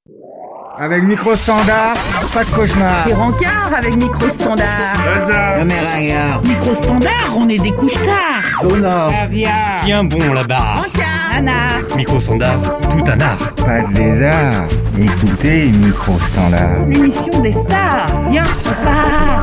Avec micro-standard, pas de cauchemar. Des rencarts avec micro-standard. Le méringard. Micro-standard, on est des couche-tards. Sonore. Bien bon là-bas. Rencard. Anard. Micro-standard, tout un art. Pas de lézard. Écoutez micro-standard. L'émission des stars. Viens, on part.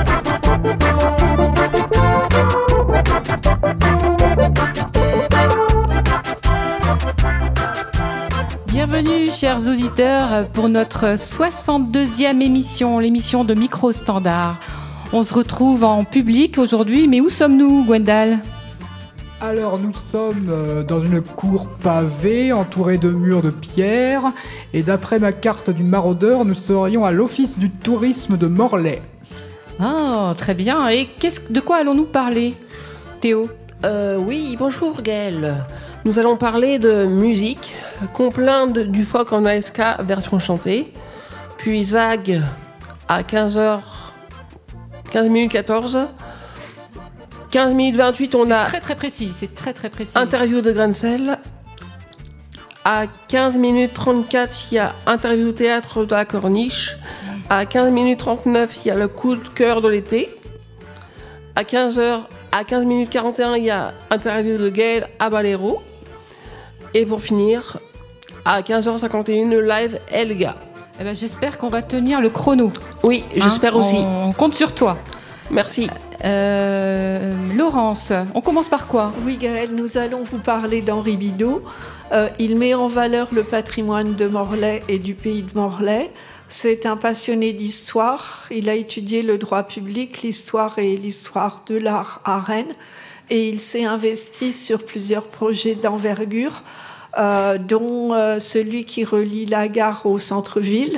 Bienvenue chers auditeurs pour notre 62e émission, l'émission de Micro Standard. On se retrouve en public aujourd'hui, mais où sommes-nous, Gwendal ? Alors nous sommes dans une cour pavée entourée de murs de pierre et d'après ma carte du maraudeur, nous serions à l'office du tourisme de Morlaix. Ah, très bien. Et de quoi allons-nous parler, Théo ? Oui, bonjour Gaëlle. Nous allons parler de musique, Complein du phoque en ASK version chantée, puis Zag à 15h, 15 minutes 14, 15 minutes 28 on a... C'est très précis. Interview de Grancel. À 15 minutes 34 il y a interview théâtre de la Corniche. À 15 minutes 39 il y a le coup de cœur de l'été. À 15 minutes 41 il y a interview de Gaël à Balero. Et pour finir, à 15h51, le live Elga. Eh ben, j'espère qu'on va tenir le chrono. Oui, j'espère aussi. On compte sur toi. Merci. Laurence, on commence par quoi ? Oui, Gaëlle, nous allons vous parler d'Henri Bidault. Il met en valeur le patrimoine de Morlaix et du pays de Morlaix. C'est un passionné d'histoire. Il a étudié le droit public, l'histoire et l'histoire de l'art à Rennes. Et il s'est investi sur plusieurs projets d'envergure, dont celui qui relie la gare au centre-ville.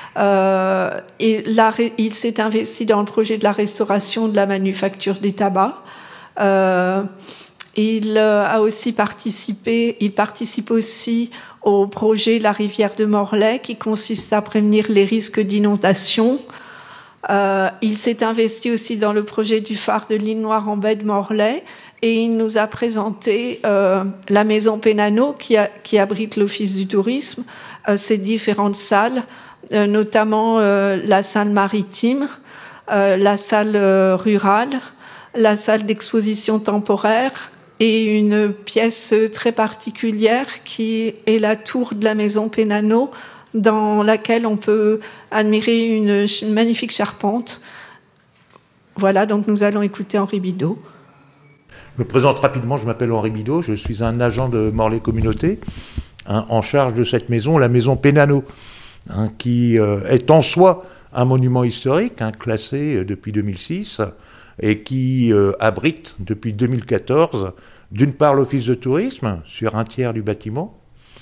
Il s'est investi dans le projet de la restauration de la manufacture des tabacs. Il participe aussi au projet La rivière de Morlaix, qui consiste à prévenir les risques d'inondation. Il s'est investi aussi dans le projet du phare de l'île Noire en baie de Morlaix et il nous a présenté la maison Pénano qui abrite l'office du tourisme, ses différentes salles, notamment la salle maritime, la salle rurale, la salle d'exposition temporaire et une pièce très particulière qui est la tour de la maison Pénano, dans laquelle on peut admirer une magnifique charpente. Voilà, donc nous allons écouter Henri Bidault. Je me présente rapidement, je m'appelle Henri Bidault, je suis un agent de Morlaix Communauté, en charge de cette maison, la maison Pénano, qui est en soi un monument historique, classé depuis 2006, et qui abrite depuis 2014, d'une part l'office de tourisme, sur un tiers du bâtiment,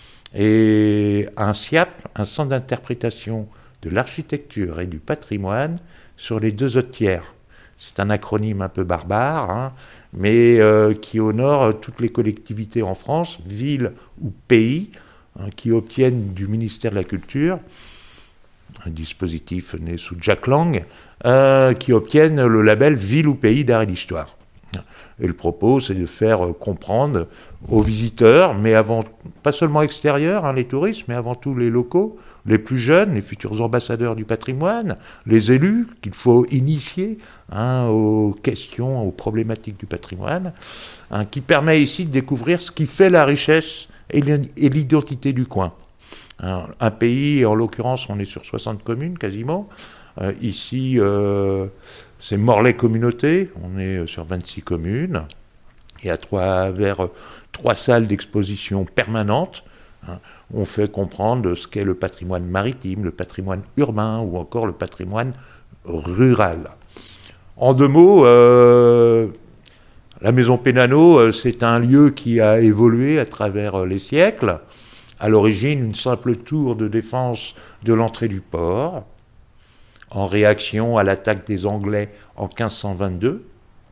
et un SIAP, un centre d'interprétation de l'architecture et du patrimoine, sur les deux autres tiers. C'est un acronyme un peu barbare, mais qui honore toutes les collectivités en France, villes ou pays, qui obtiennent du ministère de la Culture, un dispositif né sous Jack Lang, qui obtiennent le label Ville ou Pays d'Art et d'Histoire. Et le propos, c'est de faire comprendre aux visiteurs, mais pas seulement extérieurs, les touristes, mais avant tout les locaux, les plus jeunes, les futurs ambassadeurs du patrimoine, les élus qu'il faut initier aux questions, aux problématiques du patrimoine, qui permet ici de découvrir ce qui fait la richesse et l'identité du coin. Un pays, en l'occurrence, on est sur 60 communes quasiment. Ici, c'est Morlaix Communauté, on est sur 26 communes, et à travers 3 salles d'exposition permanentes, on fait comprendre ce qu'est le patrimoine maritime, le patrimoine urbain ou encore le patrimoine rural. En 2 mots, la maison Pénano, c'est un lieu qui a évolué à travers les siècles. À l'origine, une simple tour de défense de l'entrée du port, en réaction à l'attaque des Anglais en 1522,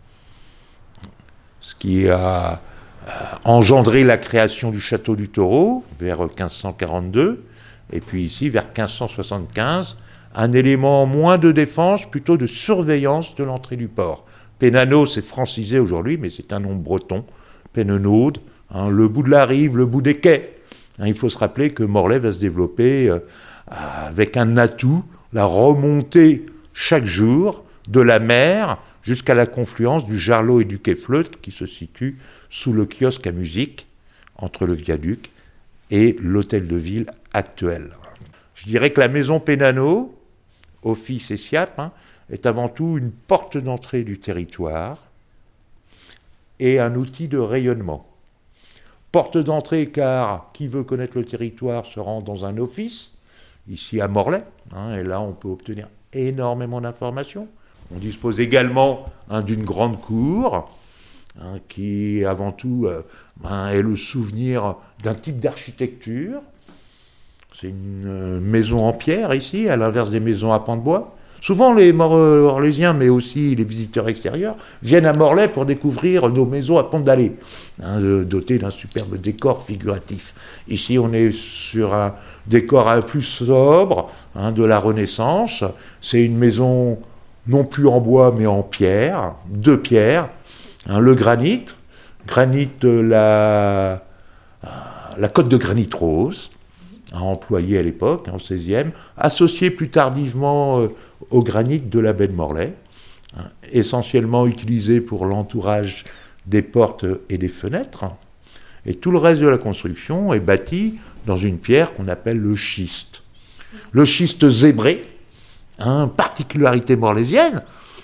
ce qui a engendré la création du château du Taureau vers 1542, et puis ici vers 1575, un élément moins de défense, plutôt de surveillance de l'entrée du port. Pénano, c'est francisé aujourd'hui, mais c'est un nom breton, Pénenaude, le bout de la rive, le bout des quais, Il faut se rappeler que Morlaix va se développer avec un atout, la remontée chaque jour de la mer jusqu'à la confluence du Jarlot et du quai Fleutre qui se situe sous le kiosque à musique entre le viaduc et l'hôtel de ville actuel. Je dirais que la maison Pénano, office et SIAP, est avant tout une porte d'entrée du territoire et un outil de rayonnement. Porte d'entrée car qui veut connaître le territoire se rend dans un office, ici à Morlaix, et là on peut obtenir énormément d'informations. On dispose également d'une grande cour, qui avant tout est le souvenir d'un type d'architecture. C'est une maison en pierre ici, à l'inverse des maisons à pans de bois. Souvent les Morlaisiens, mais aussi les visiteurs extérieurs, viennent à Morlaix pour découvrir nos maisons à pans d'allée, dotées d'un superbe décor figuratif. Ici on est sur un décor plus sobre, de la Renaissance. C'est une maison non plus en bois mais en pierre, de pierre. Le granit, la cote de granit rose, employée à l'époque, au XVIe, associée plus tardivement au granit de la baie de Morlaix, essentiellement utilisé pour l'entourage des portes et des fenêtres. Et tout le reste de la construction est bâti dans une pierre qu'on appelle le schiste. Le schiste zébré, particularité morlaisienne,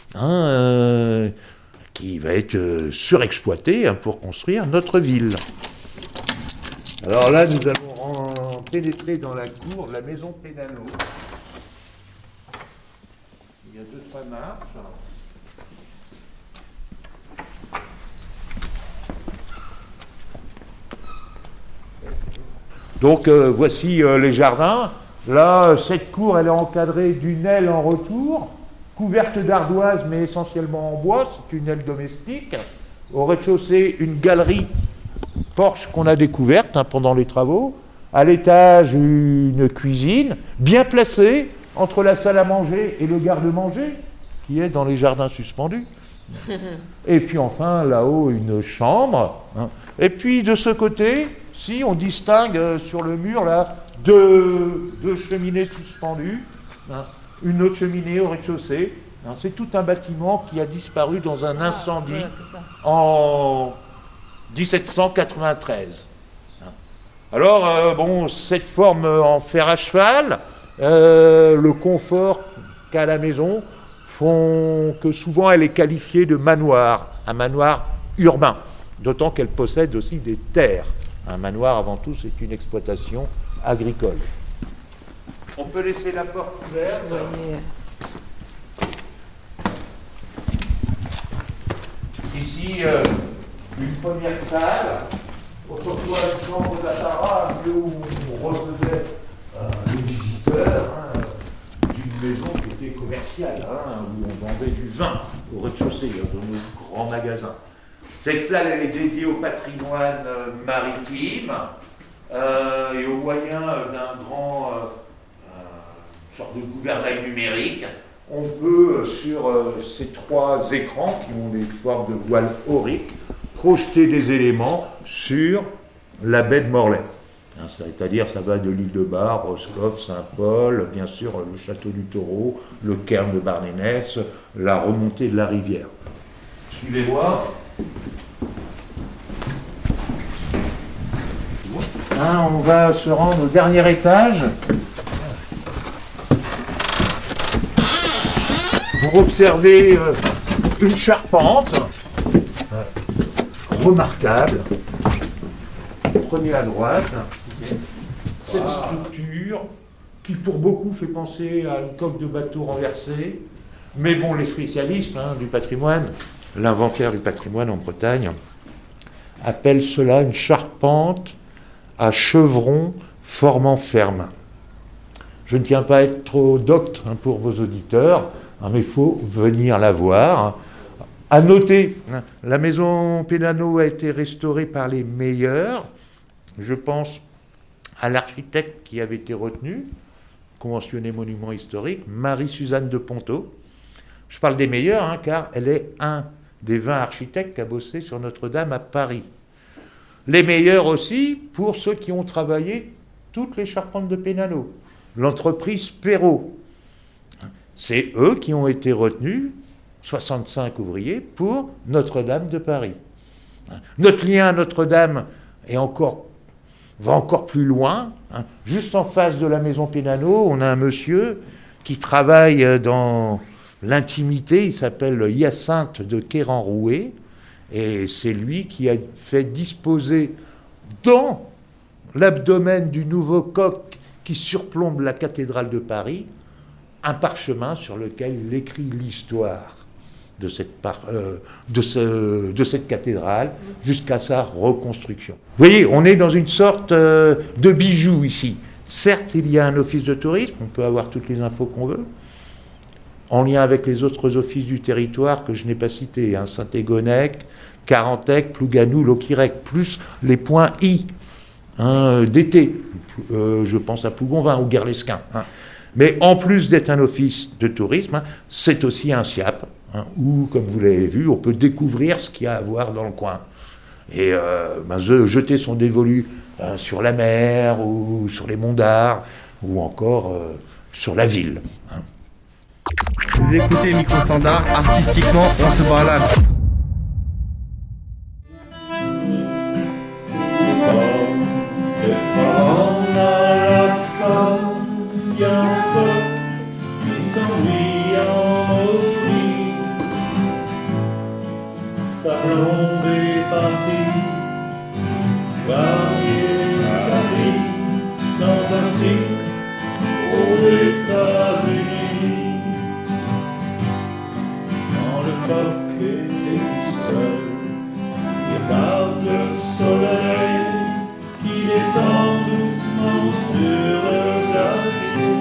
qui va être surexploité pour construire notre ville. Alors là, nous allons pénétrer dans la cour de la maison Pénano. Il y a 2-3 marches. Donc voici les jardins. Là, cette cour, elle est encadrée d'une aile en retour, couverte d'ardoise, mais essentiellement en bois. C'est une aile domestique. Au rez-de-chaussée, une galerie porche qu'on a découverte pendant les travaux. À l'étage, une cuisine bien placée entre la salle à manger et le garde-manger, qui est dans les jardins suspendus. Et puis enfin, là-haut, une chambre. Et puis de ce côté, si on distingue sur le mur, là, deux cheminées suspendues, une autre cheminée au rez-de-chaussée. C'est tout un bâtiment qui a disparu dans un incendie en 1793. Alors, cette forme en fer à cheval, le confort qu'a la maison, font que souvent elle est qualifiée de manoir, un manoir urbain, d'autant qu'elle possède aussi des terres. Un manoir, avant tout, c'est une exploitation agricole. On peut laisser la porte ouverte. Ici, une première salle, autrefois une chambre d'apparat, où on recevait les visiteurs d'une maison qui était commerciale, où on vendait du vin au rez-de-chaussée, dans nos grands magasins. Cette salle, elle est dédiée au patrimoine maritime et au moyen d'un grand sorte de gouvernail numérique. On peut, sur ces 3 écrans qui ont des formes de voiles auriques, projeter des éléments sur la baie de Morlaix. C'est-à-dire, ça va de l'île de Bar, Roscoff, Saint-Paul, bien sûr le château du Taureau, le cairn de Barnénès, la remontée de la rivière. Suivez-moi. On va se rendre au dernier étage. Pour observer une charpente remarquable. Prenez à droite. Cette structure qui pour beaucoup fait penser à une coque de bateau renversée. Mais bon, les spécialistes du patrimoine, l'inventaire du patrimoine en Bretagne, appellent cela une charpente à chevron formant ferme. Je ne tiens pas à être trop docte pour vos auditeurs, mais il faut venir la voir. À noter, la maison Pénano a été restaurée par les meilleurs. Je pense à l'architecte qui avait été retenu, conventionné monument historique, Marie-Suzanne de Ponto. Je parle des meilleurs, car elle est un des 20 architectes qui a bossé sur Notre-Dame à Paris. Les meilleurs aussi pour ceux qui ont travaillé toutes les charpentes de Pénano, l'entreprise Perrault. C'est eux qui ont été retenus, 65 ouvriers, pour Notre-Dame de Paris. Notre lien à Notre-Dame va encore plus loin. Juste en face de la maison Pénano, on a un monsieur qui travaille dans l'intimité, il s'appelle Hyacinthe de Quéran-Rouet, et c'est lui qui a fait disposer dans l'abdomen du nouveau coq qui surplombe la cathédrale de Paris un parchemin sur lequel il écrit l'histoire de cette cathédrale jusqu'à sa reconstruction. Vous voyez, on est dans une sorte de bijou ici. Certes, il y a un office de tourisme, on peut avoir toutes les infos qu'on veut, en lien avec les autres offices du territoire que je n'ai pas cités, Saint-Égonec, Carantec, Plouganou, Loquirec, plus les points I d'été. Je pense à Plougonvin ou Guerlesquin. Mais en plus d'être un office de tourisme, c'est aussi un SIAP, où, comme vous l'avez vu, on peut découvrir ce qu'il y a à voir dans le coin. Et jeter son dévolu sur la mer, ou sur les monts d'Ar, ou encore sur la ville. Vous écoutez Micro Standard, artistiquement, on se balade. En Alaska, il y a un coq qui s'ennuie en Maudit. Sa blonde est partie varier sa vie dans un cirque aux États-Unis. Quand le coq était tout seul, il regarde le soleil qui descend doucement sur le glacier.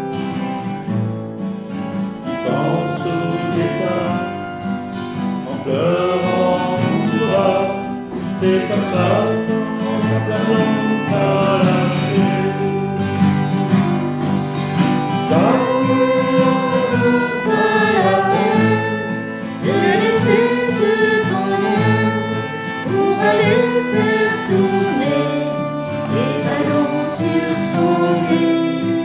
Il pense aux États en pleurant tout bas. C'est comme ça qu'on s'apprend à lâcher. Ça vaut pas la peine de laisser ce qu'on aime pour aller faire tourner les ballons sur son nez.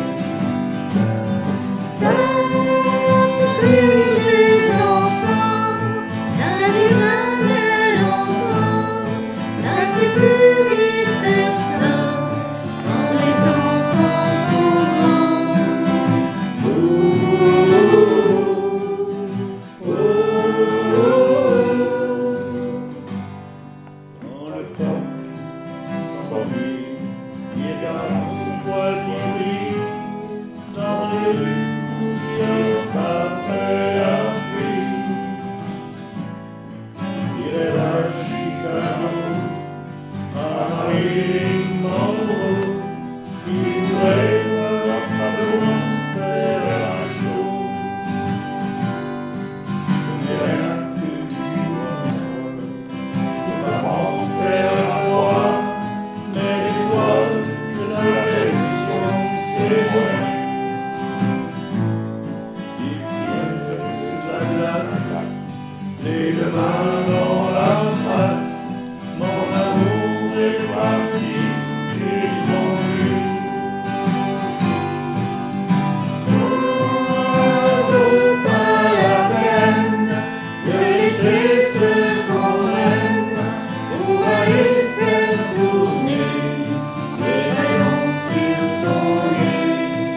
Ça fait plus les enfants, ça dure un bel enfant, ça fait plus rire personne quand les enfants sont grands. Quand le coq s'ennuie, il regarde son poil qui brille dans les rues où il y a après la pluie. Il est à Chicago, à Marilyn Monroe, qui voudrait voir simplement faire un show. Je n'ai rien que du cinéma, je peux pas m'en faire à moi. Mais des fois, j'ai l'impression que c'est moi. Il reste sur la glace, les deux mains dans la face. Mon amour est parti et je m'ennuie. Ça vaut pas la peine de laisser ce qu'on aime pour aller faire tourner les ballons sur son nez.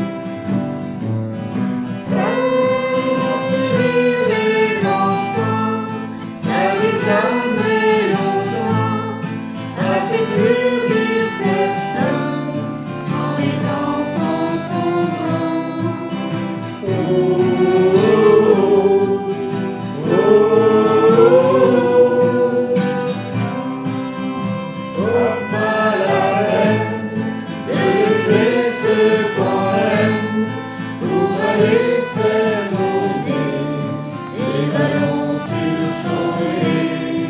Ça fait rire les enfants, ça dure jamais longtemps, ça fait plus rire personne quand les enfants sont grands. Oh, pas la peine de laisser ce qu'on aime pour aller faire tourner les ballons sur son nez.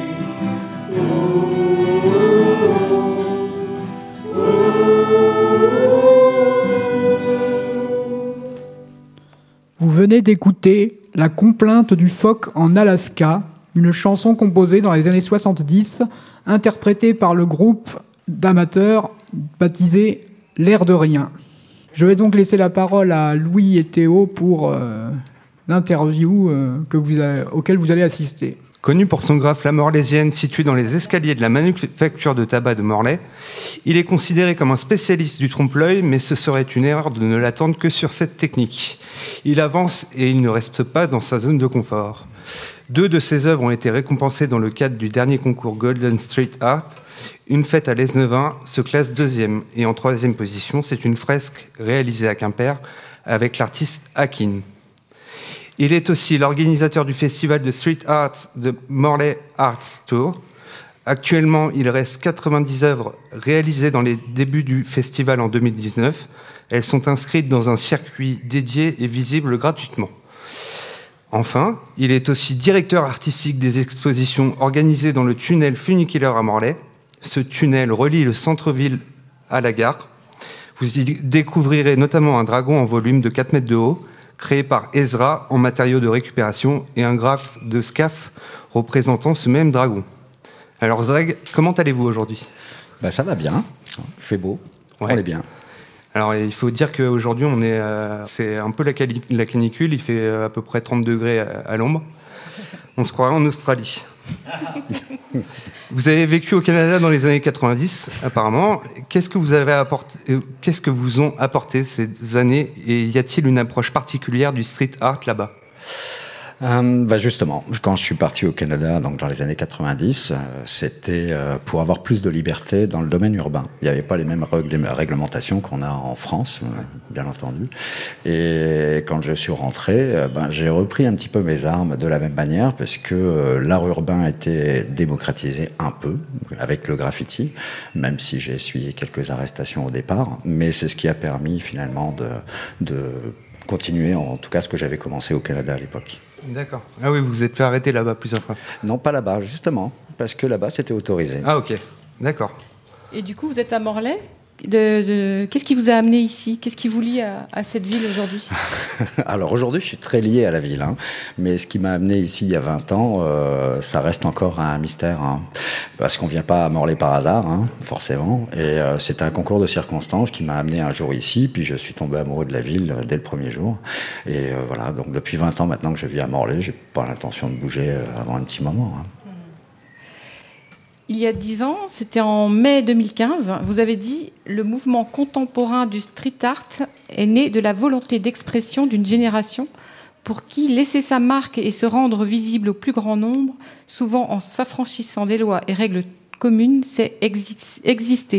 Vous venez d'écouter La complainte du phoque en Alaska, une chanson composée dans les années 70, interprétée par le groupe d'amateurs baptisé L'air de rien. Je vais donc laisser la parole à Louis et Théo pour l'interview auquel vous allez assister. Connu pour son graphe La Morlaisienne situé dans les escaliers de la manufacture de tabac de Morlaix, il est considéré comme un spécialiste du trompe-l'œil, mais ce serait une erreur de ne l'attendre que sur cette technique. Il avance et il ne reste pas dans sa zone de confort. 2 de ses œuvres ont été récompensées dans le cadre du dernier concours Golden Street Art. Une faite à l'Esnevin se classe 2e et en 3e position, c'est une fresque réalisée à Quimper avec l'artiste Hakin. Il est aussi l'organisateur du festival de street art de Morlaix Arts Tour. Actuellement, il reste 90 œuvres réalisées dans les débuts du festival en 2019. Elles sont inscrites dans un circuit dédié et visibles gratuitement. Enfin, il est aussi directeur artistique des expositions organisées dans le tunnel funiculaire à Morlaix. Ce tunnel relie le centre-ville à la gare. Vous y découvrirez notamment un dragon en volume de 4 mètres de haut, créé par Ezra en matériaux de récupération et un graphe de SCAF représentant ce même dragon. Alors Zag, comment allez-vous aujourd'hui ? Ça va bien, il fait beau, ouais. On est bien. Alors il faut dire qu'aujourd'hui c'est un peu la canicule, il fait à peu près 30 degrés à l'ombre. On se croirait en Australie. Vous avez vécu au Canada dans les années 90, apparemment. Qu'est-ce que vous ont apporté ces années et y a-t-il une approche particulière du street art là-bas ? Justement, quand je suis parti au Canada, donc dans les années 90, c'était pour avoir plus de liberté dans le domaine urbain. Il n'y avait pas les mêmes réglementations qu'on a en France, bien entendu. Et quand je suis rentré, j'ai repris un petit peu mes armes de la même manière, parce que l'art urbain était démocratisé un peu avec le graffiti, même si j'ai essuyé quelques arrestations au départ. Mais c'est ce qui a permis finalement de continuer, en tout cas ce que j'avais commencé au Canada à l'époque. D'accord. Ah oui, vous vous êtes fait arrêter là-bas plusieurs fois. Non, pas là-bas, justement, parce que là-bas c'était autorisé. Ah ok, d'accord. Et du coup, vous êtes à Morlaix. Qu'est-ce qui vous a amené ici ? Qu'est-ce qui vous lie à cette ville aujourd'hui ? Alors aujourd'hui, je suis très lié à la ville, mais ce qui m'a amené ici il y a 20 ans, ça reste encore un mystère, parce qu'on ne vient pas à Morlaix par hasard, forcément, et c'est un concours de circonstances qui m'a amené un jour ici, puis je suis tombé amoureux de la ville dès le premier jour, et voilà, donc depuis 20 ans maintenant que je vis à Morlaix, je n'ai pas l'intention de bouger avant un petit moment. Il y a 10 ans, c'était en mai 2015, vous avez dit « Le mouvement contemporain du street art est né de la volonté d'expression d'une génération pour qui laisser sa marque et se rendre visible au plus grand nombre, souvent en s'affranchissant des lois et règles communes, c'est exister.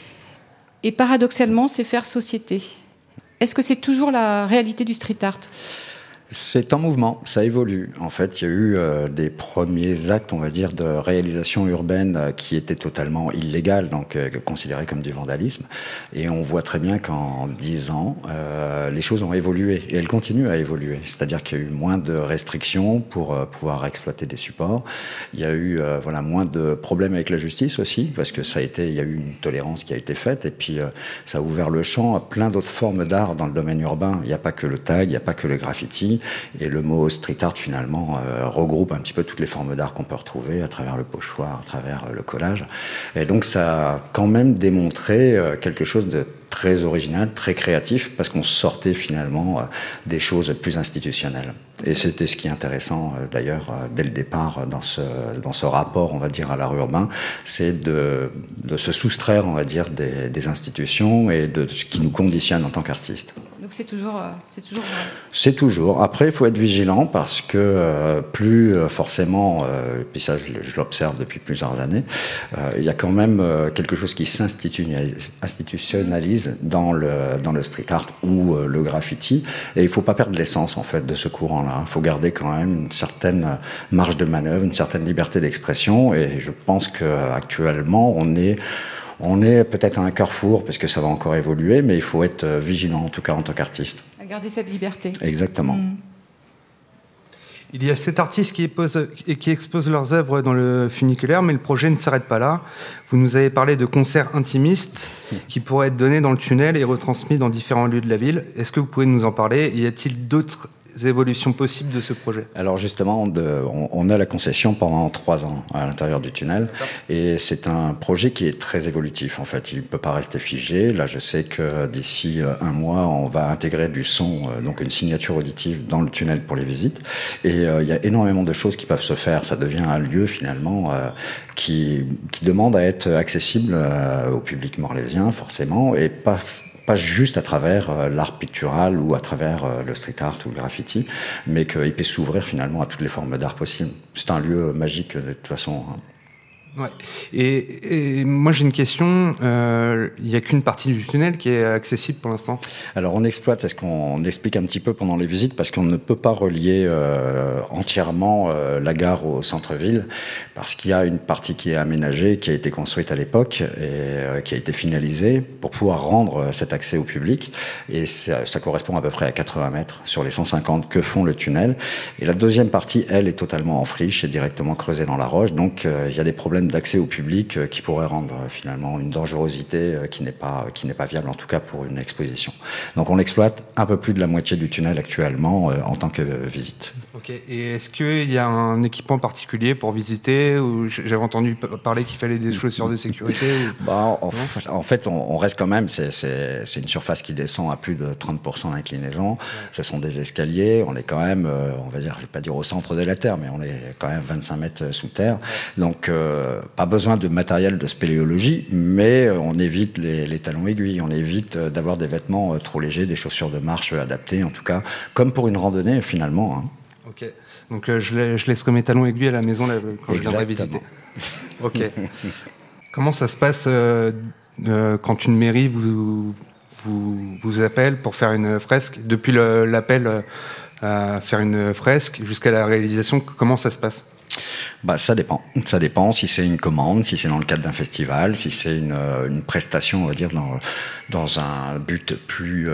Et paradoxalement, c'est faire société. » Est-ce que c'est toujours la réalité du street art ? C'est en mouvement, ça évolue. En fait, il y a eu des premiers actes, on va dire, de réalisation urbaine qui étaient totalement illégales, donc considérés comme du vandalisme. Et on voit très bien qu'en 10 ans, les choses ont évolué et elles continuent à évoluer. C'est-à-dire qu'il y a eu moins de restrictions pour pouvoir exploiter des supports. Il y a eu moins de problèmes avec la justice aussi, parce que il y a eu une tolérance qui a été faite et puis ça a ouvert le champ à plein d'autres formes d'art dans le domaine urbain. Il n'y a pas que le tag, il n'y a pas que le graffiti. Et le mot street art, finalement, regroupe un petit peu toutes les formes d'art qu'on peut retrouver à travers le pochoir, à travers le collage. Et donc, ça a quand même démontré quelque chose de très original, très créatif, parce qu'on sortait finalement des choses plus institutionnelles. Et c'était ce qui est intéressant, d'ailleurs, dès le départ, dans ce rapport, on va dire, à l'art urbain, c'est de se soustraire, on va dire, des institutions et de ce qui nous conditionne en tant qu'artistes. Donc c'est toujours vrai. C'est toujours. Après, il faut être vigilant parce que plus forcément, puis ça je l'observe depuis plusieurs années, il y a quand même quelque chose qui s'institutionnalise dans le street art ou le graffiti. Et il ne faut pas perdre l'essence en fait de ce courant-là. Il faut garder quand même une certaine marge de manœuvre, une certaine liberté d'expression. Et je pense qu'actuellement, on est peut-être à un carrefour, parce que ça va encore évoluer, mais il faut être vigilant, en tout cas en tant qu'artiste. À garder cette liberté. Exactement. Il y a 7 artistes qui exposent leurs œuvres dans le funiculaire, mais le projet ne s'arrête pas là. Vous nous avez parlé de concerts intimistes qui pourraient être donnés dans le tunnel et retransmis dans différents lieux de la ville. Est-ce que vous pouvez nous en parler ? Y a-t-il d'autres évolutions possibles de ce projet? Alors justement, on a la concession pendant 3 ans à l'intérieur du tunnel, et c'est un projet qui est très évolutif en fait. Il ne peut pas rester figé. Là, je sais que d'ici 1 mois, on va intégrer du son, donc une signature auditive dans le tunnel pour les visites. Et il y a énormément de choses qui peuvent se faire. Ça devient un lieu finalement qui demande à être accessible au public morlaisien forcément, et pas juste à travers l'art pictural ou à travers le street art ou le graffiti, mais qu'il peut s'ouvrir finalement à toutes les formes d'art possibles. C'est un lieu magique de toute façon. Ouais. Et moi j'ai une question, il n'y a qu'une partie du tunnel qui est accessible pour l'instant? Alors on exploite, c'est ce qu'on explique un petit peu pendant les visites, parce qu'on ne peut pas relier entièrement la gare au centre-ville, parce qu'il y a une partie qui est aménagée, qui a été construite à l'époque et qui a été finalisée pour pouvoir rendre cet accès au public, et ça correspond à peu près à 80 mètres sur les 150 que font le tunnel. Et la deuxième partie, elle, est totalement en friche et directement creusée dans la roche, donc il y a des problèmes d'accès au public qui pourrait rendre finalement une dangerosité qui n'est pas viable, en tout cas pour une exposition. Donc on exploite un peu plus de la moitié du tunnel actuellement en tant que visite. Ok. Et est-ce qu'il y a un équipement particulier pour visiter, ou j'avais entendu parler qu'il fallait des chaussures de sécurité ou... En fait, on reste quand même, c'est une surface qui descend à plus de 30% d'inclinaison. Ouais. Ce sont des escaliers, on est quand même, on va dire, je vais pas dire au centre de la Terre, mais on est quand même 25 mètres sous terre. Donc pas besoin de matériel de spéléologie, mais on évite les talons aiguilles, on évite d'avoir des vêtements trop légers, des chaussures de marche adaptées, en tout cas, comme pour une randonnée finalement. Hein. Ok, donc je laisserai mes talons aiguilles à la maison là, quand je viendrai visiter. Ok. Comment ça se passe quand une mairie vous appelle pour faire une fresque? Depuis l'appel à faire une fresque jusqu'à la réalisation, comment ça se passe? Ça dépend. Ça dépend si c'est une commande, si c'est dans le cadre d'un festival, si c'est une prestation, on va dire, dans un but plus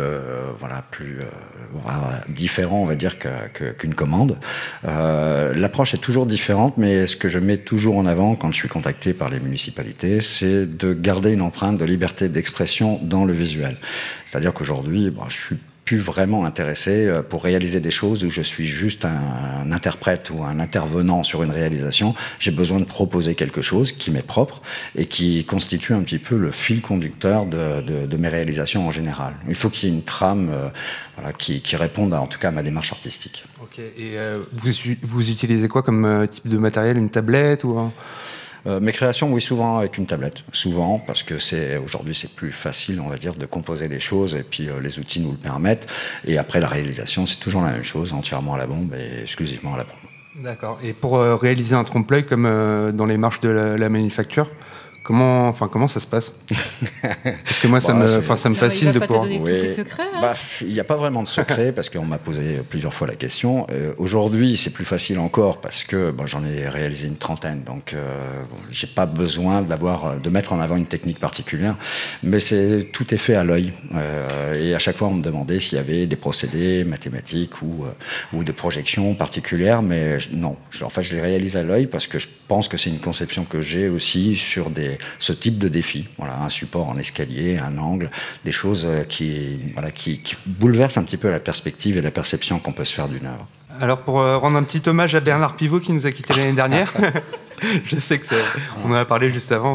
différent, on va dire, qu'une commande. L'approche est toujours différente, mais ce que je mets toujours en avant quand je suis contacté par les municipalités, c'est de garder une empreinte de liberté d'expression dans le visuel. C'est-à-dire qu'aujourd'hui, je suis plus vraiment intéressé pour réaliser des choses où je suis juste un interprète ou un intervenant sur une réalisation. J'ai besoin de proposer quelque chose qui m'est propre et qui constitue un petit peu le fil conducteur de mes réalisations en général. Il faut qu'il y ait une trame qui réponde en tout cas à ma démarche artistique. Ok. Et vous utilisez quoi comme type de matériel? Une tablette ou mes créations, oui, souvent avec une tablette. Souvent, parce que aujourd'hui, c'est plus facile, on va dire, de composer les choses, et puis les outils nous le permettent. Et après, la réalisation, c'est toujours la même chose, entièrement à la bombe et exclusivement à la bombe. D'accord. Et pour réaliser un trompe-l'œil comme dans les marches de la manufacture, comment ça se passe? Parce que moi, ça me fascine de pouvoir. Il va pas te donner tous ses secrets. Hein, il n'y a pas vraiment de secret parce qu'on m'a posé plusieurs fois la question. Aujourd'hui, c'est plus facile encore parce que j'en ai réalisé une 30aine, donc j'ai pas besoin de mettre en avant une technique particulière. Mais tout est fait à l'œil. Et à chaque fois, on me demandait s'il y avait des procédés mathématiques ou des projections particulières. Mais non, je les réalise à l'œil parce que je pense que c'est une conception que j'ai aussi sur ce type de défi. Voilà, un support en escalier, un angle, des choses qui bouleversent un petit peu la perspective et la perception qu'on peut se faire d'une œuvre. Alors pour rendre un petit hommage à Bernard Pivot qui nous a quittés l'année dernière, je sais que on en a parlé juste avant.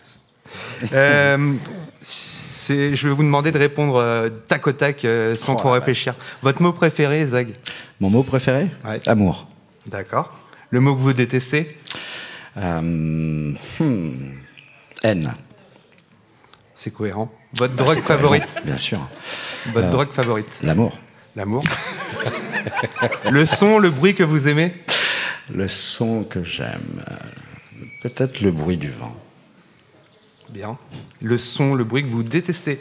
Je vais vous demander de répondre tac au tac sans trop réfléchir. Votre mot préféré, Zag? Mon mot préféré? Ouais. Amour. D'accord. Le mot que vous détestez? Haine. C'est cohérent. Votre drogue favorite? Bien sûr. Votre drogue favorite? L'amour. L'amour. Le son, le bruit que vous aimez? Le son que j'aime, peut-être le bruit du vent. Bien. Le son, le bruit que vous détestez?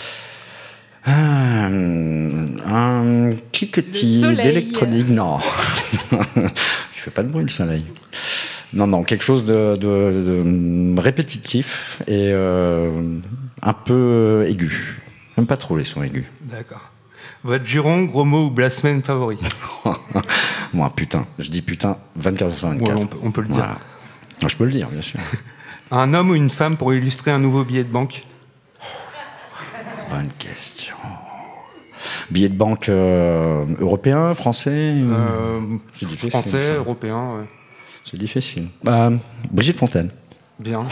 Un cliquetis d'électronique, non. Je fais pas de bruit le soleil. Non, quelque chose de répétitif et un peu aigu. J'aime pas trop les sons aigus. D'accord. Votre juron, gros mot ou blasphème favori? Moi, putain. Je dis putain 24 sur 24. Ouais, on peut le dire. Voilà. Je peux le dire, bien sûr. Un homme ou une femme pour illustrer un nouveau billet de banque? Bonne question. Billet de banque européen, français C'est difficile. Français, ça. européen, ouais. C'est difficile. Brigitte Fontaine. Bien.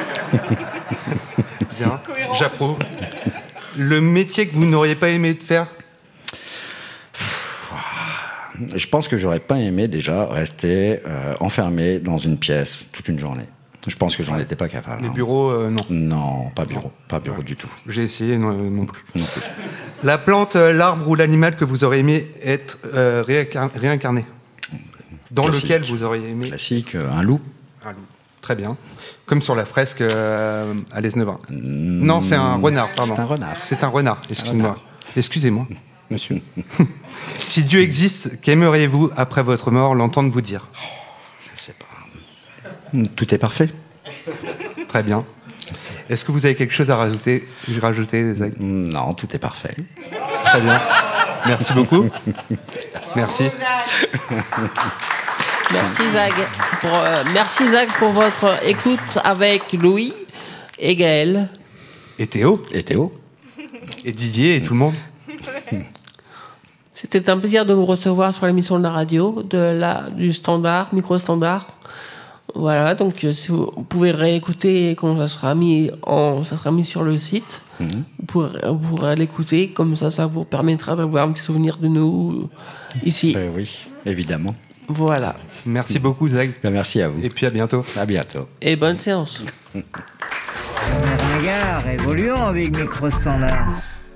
Bien. J'approuve. Le métier que vous n'auriez pas aimé de faire? Je pense que j'aurais pas aimé déjà rester enfermé dans une pièce toute une journée. Je pense que j'en étais pas capable. Les bureaux, non. Non, pas bureau. Pas bureau du tout. J'ai essayé, non plus. La plante, l'arbre ou l'animal que vous auriez aimé être réincarné? Dans Classique. lequel vous auriez aimé? Classique, un loup. Un loup. Très bien. Comme sur la fresque à Lesneuvin. Non, c'est un renard, pardon. C'est un renard. C'est un renard, excusez-moi. Excusez-moi, monsieur. Si Dieu existe, qu'aimeriez-vous, après votre mort, l'entendre vous dire? Je sais pas. Tout est parfait. Très bien. Est-ce que vous avez quelque chose à rajouter, Zag? Non, tout est parfait. Très bien. Merci beaucoup. Merci. Merci Zag pour votre écoute avec Louis et Gaël. Et Théo. Et Théo. Et Didier et tout le monde. C'était un plaisir de vous recevoir sur l'émission de la radio, du standard, micro-standard. Voilà, donc si vous pouvez réécouter quand ça sera mis sur le site. Vous pourrez l'écouter, comme ça vous permettra d'avoir un petit souvenir de nous ici. Oui, évidemment. Voilà. Merci beaucoup, Zag. Merci à vous. Et puis à bientôt. À bientôt. Et bonne séance. Regarde, évoluons avec micro-standard.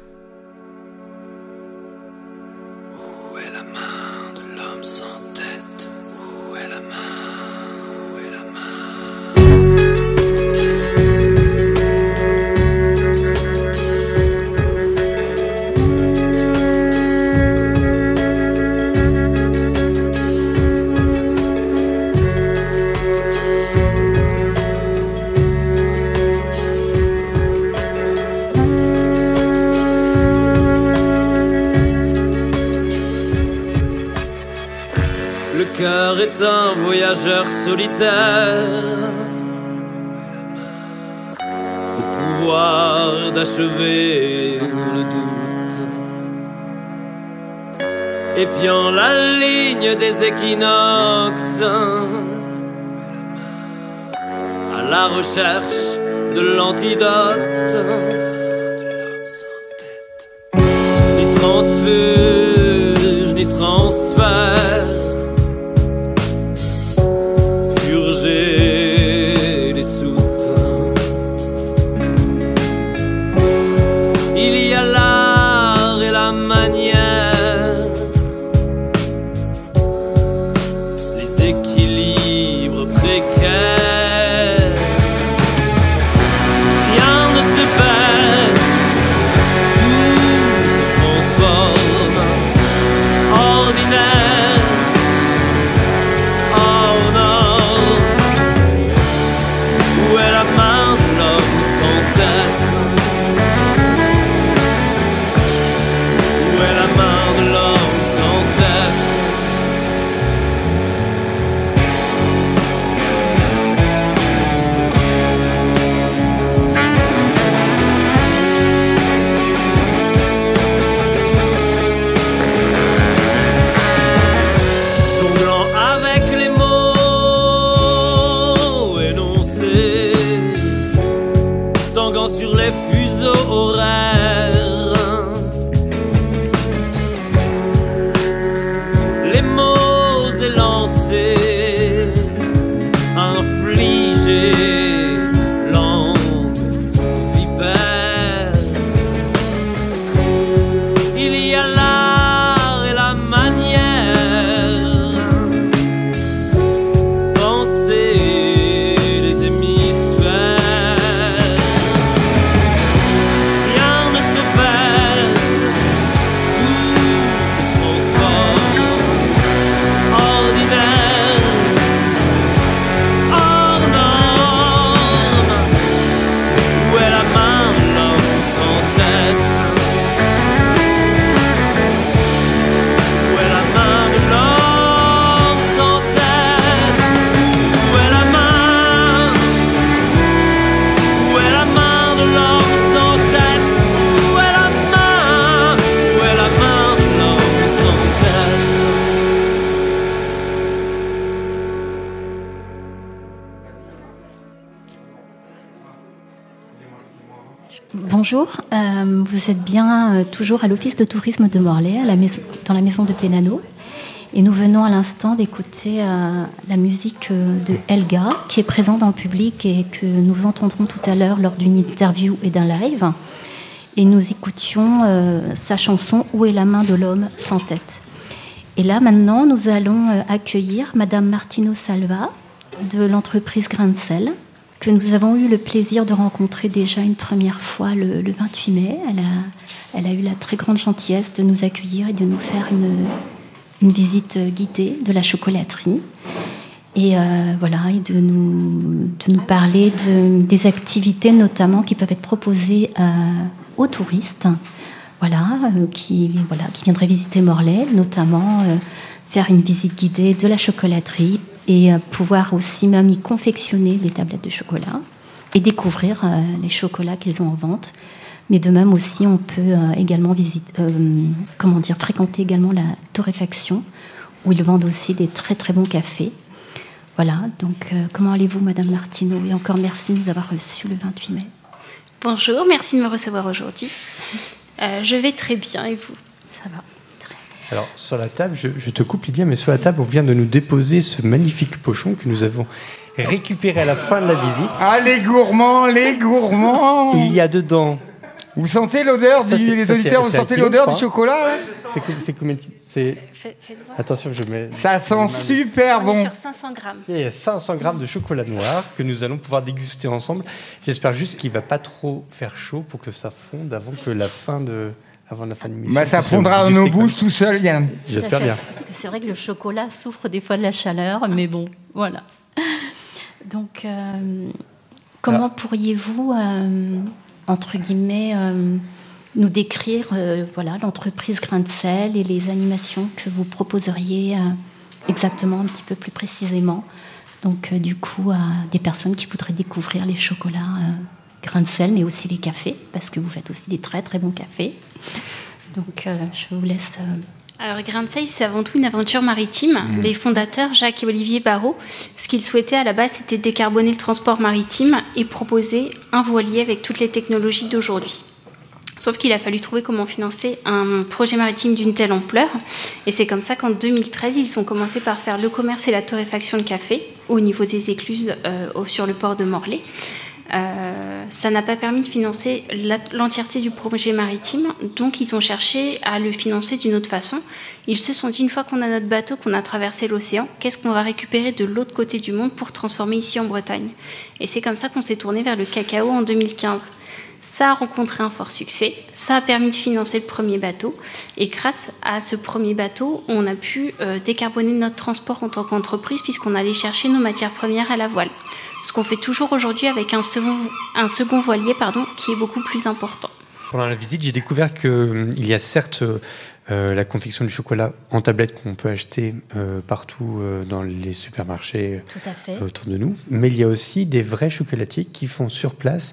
Où est la main de l'homme sans tête? Où est la main? Où est la Le cœur est un voyageur solitaire, au pouvoir d'achever le doute, épiant la ligne des équinoxes, à la recherche de l'antidote. Ni transfuge, ni transfert, purger les soutes. Il y a l'art et la manière, les équilibres précaires. Rien ne se perd, tout se transforme. Ordinaire, hors norme. Où est la main de l'homme sans tête? Où est la main Bonjour, vous êtes bien toujours à l'Office de tourisme de Morlaix, dans la maison de Pénano. Et nous venons à l'instant d'écouter la musique de Elga, qui est présente dans le public et que nous entendrons tout à l'heure lors d'une interview et d'un live. Et nous écoutions sa chanson « Où est la main de l'homme sans tête ». Et là, maintenant, nous allons accueillir Madame Martino Salva de l'entreprise Grain de Sel, que nous avons eu le plaisir de rencontrer déjà une première fois le 28 mai. Elle a eu la très grande gentillesse de nous accueillir et de nous faire une visite guidée de la chocolaterie. Et voilà, et de nous parler des activités notamment qui peuvent être proposées aux touristes, qui viendraient visiter Morlaix, notamment faire une visite guidée de la chocolaterie et pouvoir aussi même y confectionner des tablettes de chocolat et découvrir les chocolats qu'ils ont en vente. Mais de même aussi, on peut également fréquenter également la torréfaction, où ils vendent aussi des très très bons cafés. Voilà, donc comment allez-vous, Madame Martino? Et encore merci de nous avoir reçus le 28 mai. Bonjour, merci de me recevoir aujourd'hui. Je vais très bien, et vous? Ça va. Alors, sur la table, je te coupe Lydia, mais sur la table, on vient de nous déposer ce magnifique pochon que nous avons récupéré à la fin de la visite. Ah, les gourmands, les gourmands! Il y a dedans... Vous sentez l'odeur, les auditeurs, vous sentez l'odeur du chocolat, hein? C'est combien de... Attention, je mets... Ça sent super bon. Sur 500 grammes. Il y a 500 grammes de chocolat noir que nous allons pouvoir déguster ensemble. J'espère juste qu'il ne va pas trop faire chaud pour que ça fonde avant la fin de l'émission. Ça fondra dans nos bouches tout seul, Yann. J'espère bien. Parce que c'est vrai que le chocolat souffre des fois de la chaleur, mais bon, voilà. Donc, comment pourriez-vous... entre guillemets, nous décrire l'entreprise Grain de Sel et les animations que vous proposeriez exactement, un petit peu plus précisément. Donc, du coup, à des personnes qui voudraient découvrir les chocolats Grain de Sel, mais aussi les cafés, parce que vous faites aussi des très très bons cafés. Donc, je vous laisse... Alors, Grain de Sel, c'est avant tout une aventure maritime. Les fondateurs, Jacques et Olivier Barrault, ce qu'ils souhaitaient à la base, c'était décarboner le transport maritime et proposer un voilier avec toutes les technologies d'aujourd'hui. Sauf qu'il a fallu trouver comment financer un projet maritime d'une telle ampleur. Et c'est comme ça qu'en 2013, ils ont commencé par faire le commerce et la torréfaction de café au niveau des écluses sur le port de Morlaix. Ça n'a pas permis de financer l'entièreté du projet maritime, donc ils ont cherché à le financer d'une autre façon. Ils se sont dit, une fois qu'on a notre bateau, qu'on a traversé l'océan, qu'est-ce qu'on va récupérer de l'autre côté du monde pour transformer ici en Bretagne? Et c'est comme ça qu'on s'est tourné vers le cacao en 2015. Ça a rencontré un fort succès, ça a permis de financer le premier bateau, et grâce à ce premier bateau, on a pu décarboner notre transport en tant qu'entreprise, puisqu'on allait chercher nos matières premières à la voile. Ce qu'on fait toujours aujourd'hui avec un second voilier qui est beaucoup plus important. Pendant la visite, j'ai découvert qu'il y a certes la confection du chocolat en tablette qu'on peut acheter partout dans les supermarchés autour de nous, mais il y a aussi des vrais chocolatiers qui font sur place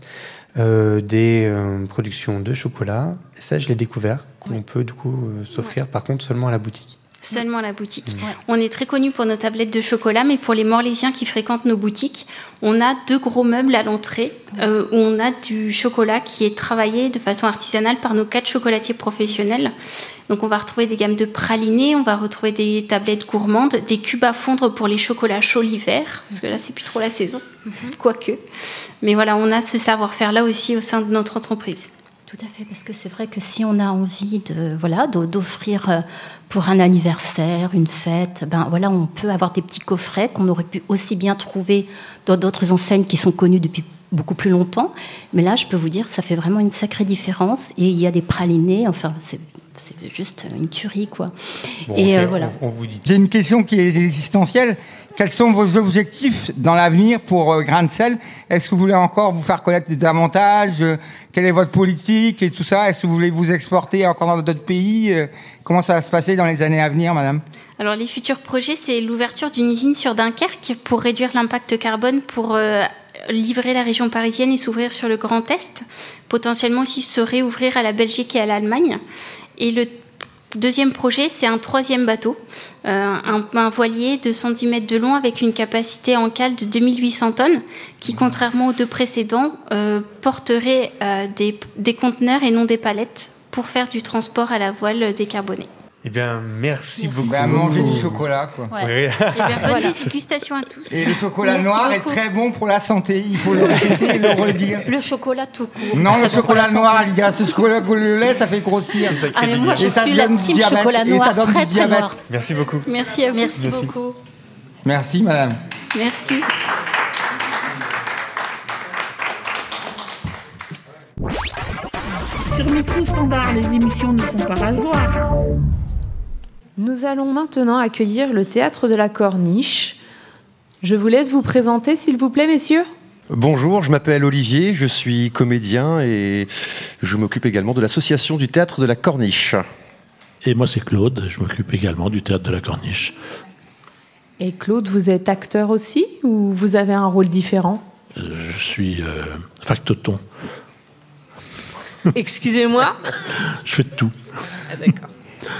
des productions de chocolat. Et ça, je l'ai découvert, qu'on peut du coup s'offrir par contre seulement à la boutique. Seulement la boutique. Ouais. On est très connu pour nos tablettes de chocolat, mais pour les Morlaisiens qui fréquentent nos boutiques, on a 2 gros meubles à l'entrée où on a du chocolat qui est travaillé de façon artisanale par nos 4 chocolatiers professionnels. Donc on va retrouver des gammes de pralinés, on va retrouver des tablettes gourmandes, des cubes à fondre pour les chocolats chauds l'hiver, parce que là c'est plus trop la saison, quoique. Mais voilà, on a ce savoir-faire là aussi au sein de notre entreprise. Tout à fait, parce que c'est vrai que si on a envie d'offrir pour un anniversaire, une fête, on peut avoir des petits coffrets qu'on aurait pu aussi bien trouver dans d'autres enseignes qui sont connues depuis beaucoup plus longtemps. Mais là, je peux vous dire, ça fait vraiment une sacrée différence. Et il y a des pralinés, enfin, c'est juste une tuerie, quoi. Bon, et voilà. On vous dit. J'ai une question qui est existentielle. Quels sont vos objectifs dans l'avenir pour Grain de Sel? Est-ce que vous voulez encore vous faire connaître davantage? Quelle est votre politique et tout ça? Est-ce que vous voulez vous exporter encore dans d'autres pays? Comment ça va se passer dans les années à venir, madame? Alors, les futurs projets, c'est l'ouverture d'une usine sur Dunkerque pour réduire l'impact carbone, pour livrer la région parisienne et s'ouvrir sur le Grand Est. Potentiellement aussi se réouvrir à la Belgique et à l'Allemagne. Et le deuxième projet, c'est un troisième bateau, un voilier de 110 mètres de long avec une capacité en cale de 2800 tonnes qui, contrairement aux deux précédents, porterait des conteneurs et non des palettes pour faire du transport à la voile décarboné. Eh bien, merci beaucoup. À manger du chocolat, quoi. Ouais. Eh bien, bonne dégustation à tous. Et le chocolat noir est très bon pour la santé. Il faut le répéter et le redire. Le chocolat tout court. Non, le chocolat noir, les gars. Ce chocolat au lait, ça fait grossir. Ah, mais moi, je suis la team chocolat noir, très très noir. Merci beaucoup. Merci à vous. Merci beaucoup. Merci, madame. Merci. Sur Micro Standard, les émissions ne sont pas rasoirs. Nous allons maintenant accueillir le Théâtre de la Corniche. Je vous laisse vous présenter, s'il vous plaît, messieurs. Bonjour, je m'appelle Olivier, je suis comédien et je m'occupe également de l'association du Théâtre de la Corniche. Et moi c'est Claude, je m'occupe également du Théâtre de la Corniche. Et Claude, vous êtes acteur aussi ou vous avez un rôle différent ? Je suis factoton. Excusez-moi. Je fais de tout. Ah, d'accord.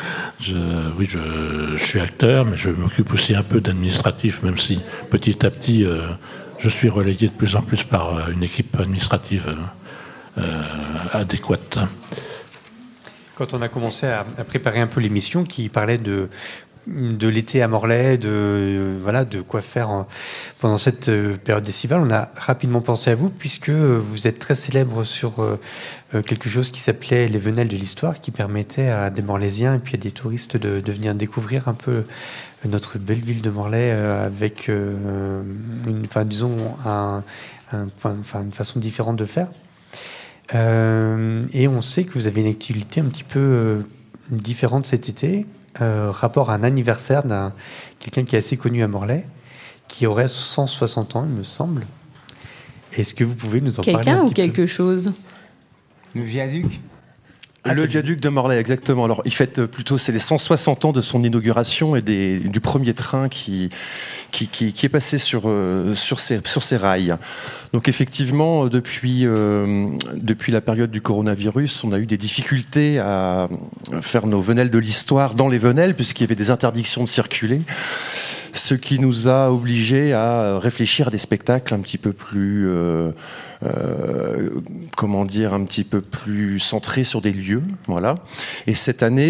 Je suis acteur, mais je m'occupe aussi un peu d'administratif, même si petit à petit, je suis relayé de plus en plus par une équipe administrative adéquate. Quand on a commencé à préparer un peu l'émission, qui parlait de l'été à Morlaix, de quoi faire pendant cette période estivale, on a rapidement pensé à vous, puisque vous êtes très célèbre sur quelque chose qui s'appelait les Venelles de l'Histoire, qui permettait à des Morlaisiens et puis à des touristes de venir découvrir un peu notre belle ville de Morlaix avec une façon différente de faire. Et on sait que vous avez une activité un petit peu différente cet été, rapport à un anniversaire d'un quelqu'un qui est assez connu à Morlaix, qui aurait 160 ans, il me semble. Est-ce que vous pouvez nous en parler un Quelqu'un ou petit peu ? quelque chose ? Le viaduc. Le viaduc de Morlaix, exactement. Alors, il fête plutôt, c'est les 160 ans de son inauguration et du premier train qui est passé sur ces rails. Donc, effectivement, depuis la période du coronavirus, on a eu des difficultés à faire nos Venelles de l'Histoire dans les Venelles, puisqu'il y avait des interdictions de circuler. Ce qui nous a obligés à réfléchir à des spectacles un petit peu plus, un petit peu plus centrés sur des lieux, voilà. Et cette année,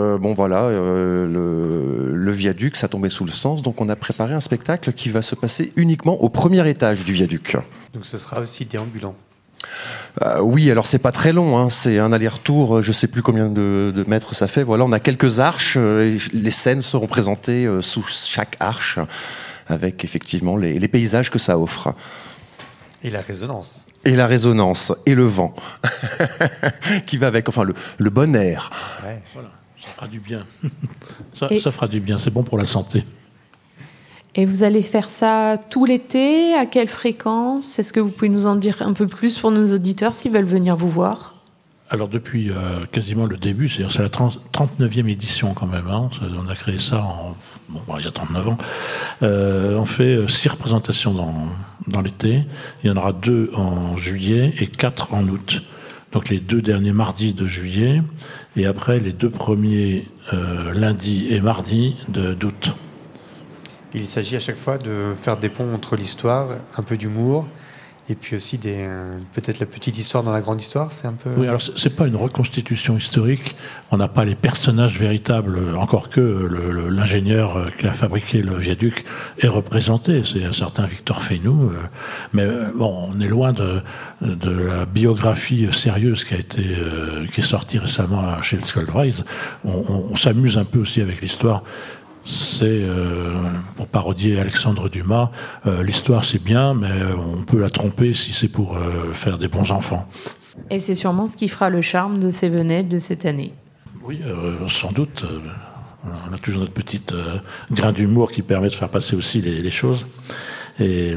le viaduc, ça tombait sous le sens, donc on a préparé un spectacle qui va se passer uniquement au premier étage du viaduc. Donc ce sera aussi déambulant. Oui, alors c'est pas très long, hein. C'est un aller-retour, je sais plus combien de mètres ça fait. Voilà, on a quelques arches, et les scènes seront présentées sous chaque arche, avec effectivement les paysages que ça offre. Et la résonance. Et la résonance, et le vent, qui va avec, enfin le bon air. Ouais, voilà, ça fera du bien. Ça fera du bien, c'est bon pour la santé. Et vous allez faire ça tout l'été ? À quelle fréquence ? Est-ce que vous pouvez nous en dire un peu plus pour nos auditeurs s'ils veulent venir vous voir ? Alors depuis quasiment le début, c'est la 39e édition quand même, hein. On a créé ça il y a 39 ans. On fait 6 représentations dans l'été. Il y en aura 2 en juillet et 4 en août. Donc les 2 derniers mardis de juillet et après les 2 premiers lundis et mardis d'août. Il s'agit à chaque fois de faire des ponts entre l'histoire, un peu d'humour, et puis aussi peut-être la petite histoire dans la grande histoire. C'est un peu. Oui, alors c'est pas une reconstitution historique. On n'a pas les personnages véritables, encore que l'ingénieur qui a fabriqué le viaduc est représenté. C'est un certain Victor Fesnoux. Mais bon, on est loin de la biographie sérieuse qui est sortie récemment chez Skullrise. On s'amuse un peu aussi avec l'histoire. C'est, pour parodier Alexandre Dumas, l'histoire c'est bien, mais on peut la tromper si c'est pour faire des bons enfants. Et c'est sûrement ce qui fera le charme de ces Venelles de cette année. Oui, sans doute. On a toujours notre petite grain d'humour qui permet de faire passer aussi les choses. Et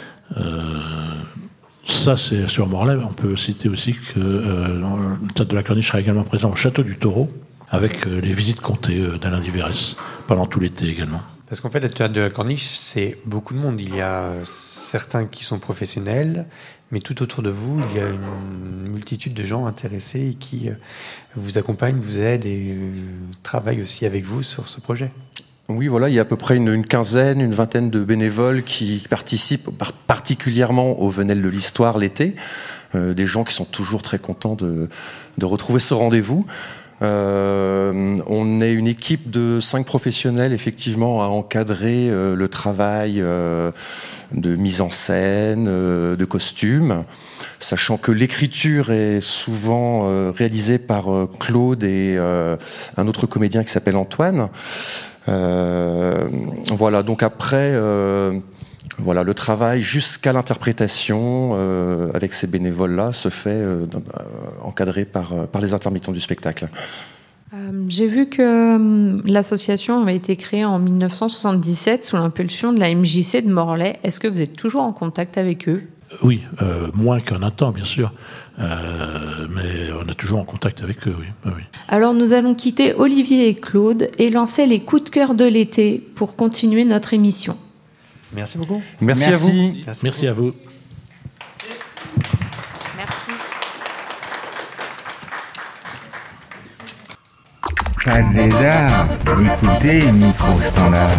ça, c'est sur Morlaix. On peut citer aussi que le Théâtre de la Corniche sera également présent au Château du Taureau, avec les visites comptées d'Alain Diveres pendant tout l'été également. Parce qu'en fait, le Théâtre de la Corniche, c'est beaucoup de monde. Il y a certains qui sont professionnels, mais tout autour de vous, il y a une multitude de gens intéressés et qui vous accompagnent, vous aident et travaillent aussi avec vous sur ce projet. Oui, voilà, il y a à peu près une quinzaine, une vingtaine de bénévoles qui participent particulièrement au Venelle de l'Histoire l'été. Des gens qui sont toujours très contents de retrouver ce rendez-vous. On est une équipe de 5 professionnels, effectivement, à encadrer le travail de mise en scène, de costumes, sachant que l'écriture est souvent réalisée par Claude et un autre comédien qui s'appelle Antoine. Voilà, donc après, voilà, le travail jusqu'à l'interprétation avec ces bénévoles-là se fait encadré par les intermittents du spectacle. J'ai vu que l'association avait été créée en 1977 sous l'impulsion de la MJC de Morlaix. Est-ce que vous êtes toujours en contact avec eux ? Oui, moins qu'un temps, bien sûr. Mais on est toujours en contact avec eux, oui. Alors nous allons quitter Olivier et Claude et lancer les coups de cœur de l'été pour continuer notre émission. Merci beaucoup. Merci à vous. Merci à vous. Merci. Pas de lézard, écoutez Micro-Standard.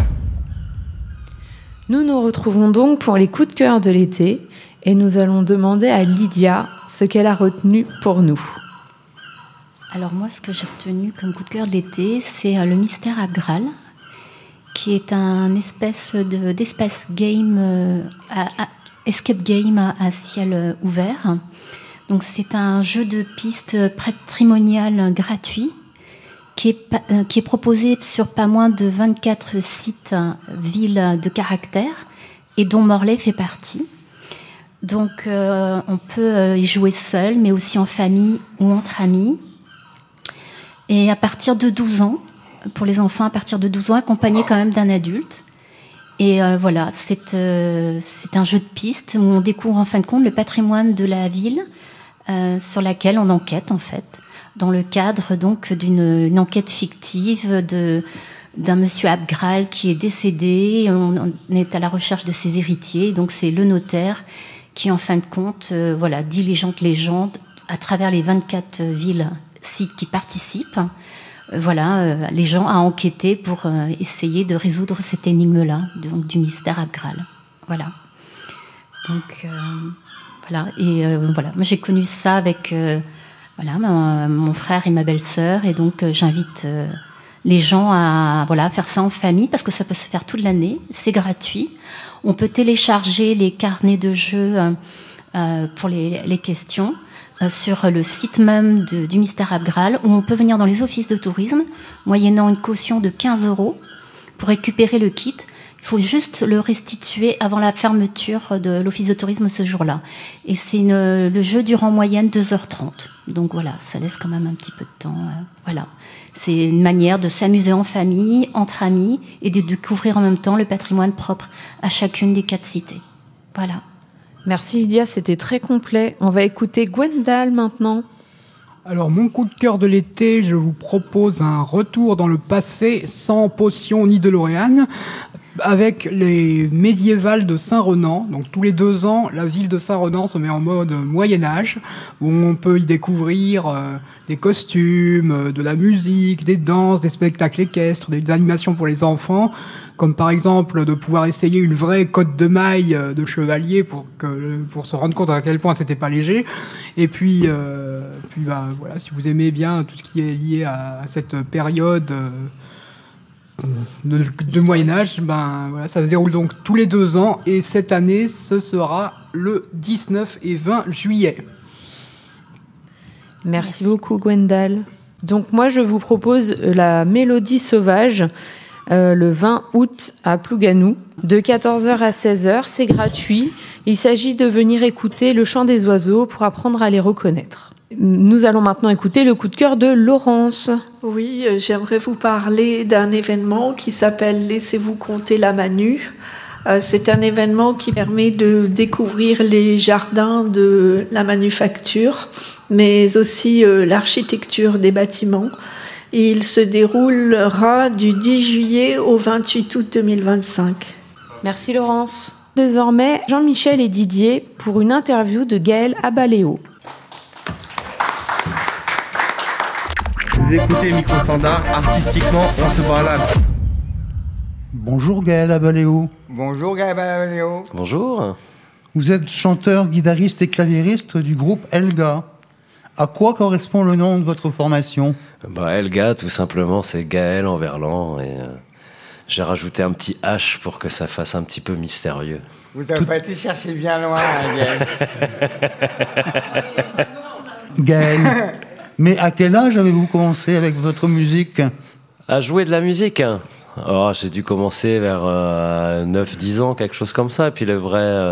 Nous nous retrouvons donc pour les coups de cœur de l'été et nous allons demander à Lydia ce qu'elle a retenu pour nous. Alors moi, ce que j'ai retenu comme coup de cœur de l'été, c'est le mystère Abgral, qui est un espèce d'espace game, escape game à ciel ouvert. Donc c'est un jeu de piste patrimonial gratuit qui est proposé sur pas moins de 24 sites, villes de caractère, et dont Morlaix fait partie. Donc on peut y jouer seul, mais aussi en famille ou entre amis. Et à partir de 12 ans, pour les enfants à partir de 12 ans, accompagnés quand même d'un adulte. Et voilà, c'est un jeu de piste où on découvre en fin de compte le patrimoine de la ville sur laquelle on enquête en fait, dans le cadre donc d'une enquête fictive d'un monsieur Abgral qui est décédé. On est à la recherche de ses héritiers, donc c'est le notaire qui en fin de compte diligente légende à travers les 24 villes, sites qui participent. Les gens à enquêter pour essayer de résoudre cette énigme-là, donc du mystère Abgral. Voilà. Donc, moi j'ai connu ça avec mon frère et ma belle-sœur, et donc j'invite les gens à faire ça en famille, parce que ça peut se faire toute l'année, c'est gratuit. On peut télécharger les carnets de jeux pour les questions sur le site même du mystère Abgral, où on peut venir dans les offices de tourisme, moyennant une caution de 15 € pour récupérer le kit. Il faut juste le restituer avant la fermeture de l'office de tourisme ce jour-là. Et le jeu dure en moyenne 2h30. Donc voilà, ça laisse quand même un petit peu de temps. C'est une manière de s'amuser en famille, entre amis, et de découvrir en même temps le patrimoine propre à chacune des 4 cités. Voilà. Merci Lydia, c'était très complet. On va écouter Gwendal maintenant. Alors mon coup de cœur de l'été, je vous propose un retour dans le passé sans potion ni DeLorean, avec les médiévales de Saint-Renan. Donc tous les 2 ans, la ville de Saint-Renan se met en mode Moyen-Âge, où on peut y découvrir des costumes, de la musique, des danses, des spectacles équestres, des animations pour les enfants, comme par exemple de pouvoir essayer une vraie cotte de maille de chevalier pour se rendre compte à quel point c'était pas léger. Et puis si vous aimez bien tout ce qui est lié à cette période de Moyen-Âge, ça se déroule donc tous les 2 ans, et cette année ce sera le 19 et 20 juillet. Merci beaucoup Gwendal. Donc moi je vous propose la Mélodie sauvage le 20 août à Plouganou, de 14h à 16h, c'est gratuit. Il s'agit de venir écouter le chant des oiseaux pour apprendre à les reconnaître. Nous allons maintenant écouter le coup de cœur de Laurence. Oui, j'aimerais vous parler d'un événement qui s'appelle Laissez-vous compter la Manu. C'est un événement qui permet de découvrir les jardins de la manufacture, mais aussi l'architecture des bâtiments. Il se déroulera du 10 juillet au 28 août 2025. Merci Laurence. Désormais, Jean-Michel et Didier pour une interview de Gaël Abaléo. Vous Vous écoutez Micro Standard, artistiquement, on se balade. Bonjour Gaël Abaléo. Bonjour Gaël Abaléo. Bonjour. Vous êtes chanteur, guitariste et claviériste du groupe Elga. À quoi correspond le nom de votre formation ? Elga, tout simplement, c'est Gaël en verlan et j'ai rajouté un petit H pour que ça fasse un petit peu mystérieux. Vous n'avez pas été chercher bien loin, Gaël. Gaël, mais à quel âge avez-vous commencé avec votre musique ? À jouer de la musique ? J'ai dû commencer vers 9-10 ans, quelque chose comme ça. Et puis les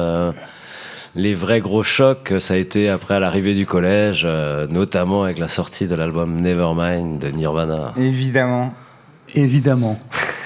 vrais gros chocs, ça a été après à l'arrivée du collège, notamment avec la sortie de l'album Nevermind de Nirvana. Évidemment. Évidemment.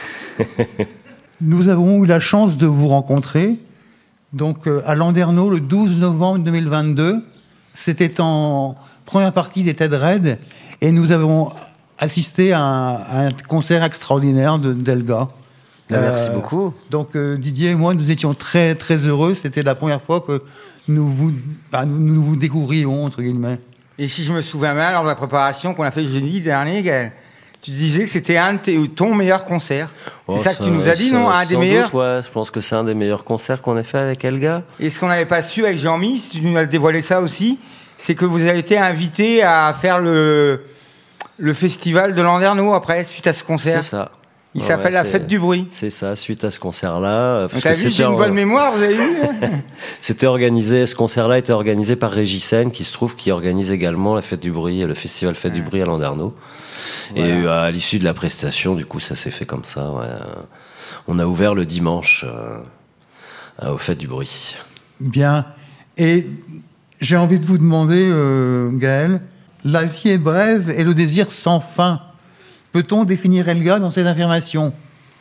Nous avons eu la chance de vous rencontrer donc à Landerneau le 12 novembre 2022. C'était en première partie des Ted Red et nous avons assisté à un concert extraordinaire d'Elga. Merci beaucoup. Donc Didier et moi, nous étions très très heureux. C'était la première fois que nous vous découvrions, entre guillemets. Et si je me souviens bien, lors de la préparation qu'on a fait jeudi dernier, Gaël, tu disais que c'était ton meilleur concert. C'est ça que tu nous as dit, non ? Un des meilleurs ? Ouais, je pense que c'est un des meilleurs concerts qu'on ait fait avec Elga. Et ce qu'on n'avait pas su avec Jean-Mi, si tu nous as dévoilé ça aussi, c'est que vous avez été invité à faire le festival de Landerneau après, suite à ce concert. C'est ça. Il s'appelle la Fête du Bruit. C'est ça, suite à ce concert-là. T'as vu, j'ai une bonne mémoire, vous avez vu ? Ce concert-là était organisé par Régicène, qui se trouve qui organise également la Fête du Bruit, le festival Fête du Bruit à Landerneau. Voilà. Et à l'issue de la prestation, du coup, ça s'est fait comme ça. Ouais. On a ouvert le dimanche aux Fêtes du Bruit. Bien. Et j'ai envie de vous demander, Gaël, la vie est brève et le désir sans fin. Peut-on définir Elga dans cette affirmation ?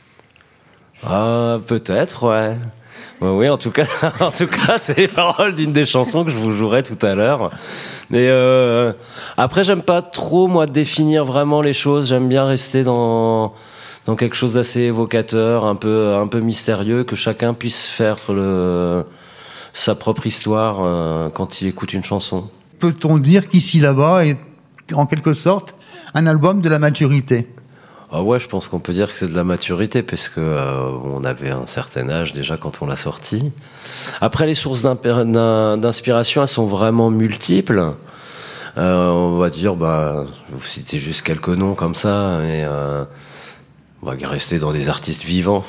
Peut-être, ouais. Oui, en tout cas, c'est les paroles d'une des chansons que je vous jouerai tout à l'heure. Mais après, j'aime pas trop moi définir vraiment les choses. J'aime bien rester dans quelque chose d'assez évocateur, un peu mystérieux, que chacun puisse faire sa propre histoire quand il écoute une chanson. Peut-on dire qu'ici là-bas est en quelque sorte un album de la maturité ? Ouais, je pense qu'on peut dire que c'est de la maturité parce que on avait un certain âge déjà quand on l'a sorti. Après, les sources d'inspiration, elles sont vraiment multiples. On va dire, je vais vous citer juste quelques noms comme ça, et on va rester dans des artistes vivants.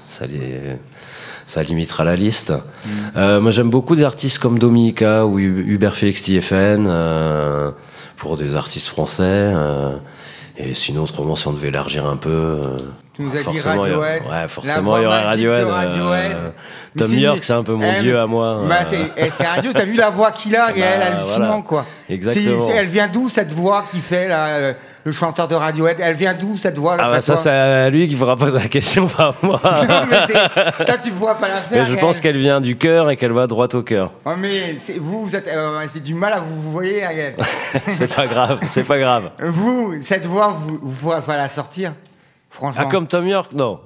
Ça limitera la liste. Moi, j'aime beaucoup des artistes comme Dominica ou Hubert Félix TFN, pour des artistes français. Et sinon, autrement, si on devait élargir un peu... Tu nous as dit Radiohead. Forcément, il y aurait Radiohead. Tom York, c'est un peu mon dieu à moi. C'est un dieu, t'as vu la voix qu'il a, Gaël, hallucinant, quoi. Exactement. Elle vient d'où, cette voix qu'il fait, là, le chanteur de Radiohead ? Elle vient d'où, cette voix là, ça, c'est à lui qu'il faudra poser la question, pas à moi. Non, mais toi, tu ne pourras pas la faire. Mais je pense qu'elle vient du cœur et qu'elle va droit au cœur. Oh, mais vous êtes... c'est du mal à vous voyez, Gaël. C'est pas grave, c'est pas grave. Vous, cette voix, vous ne pourrez pas la sortir, franchement. Comme Tom York, non.